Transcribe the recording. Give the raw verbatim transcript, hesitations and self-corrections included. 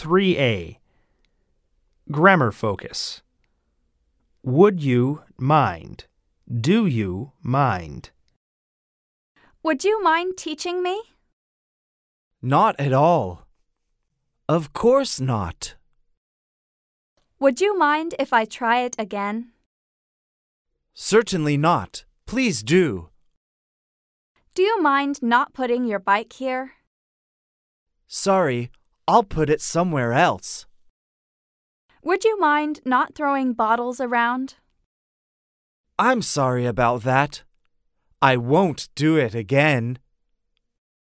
three A. Grammar focus. Would you mind? Do you mind? Would you mind teaching me? Not at all. Of course not. Would you mind if I try it again? Certainly not. Please do. Do you mind not putting your bike here? Sorry, I'll put it somewhere else. Would you mind not throwing bottles around? I'm sorry about that. I won't do it again.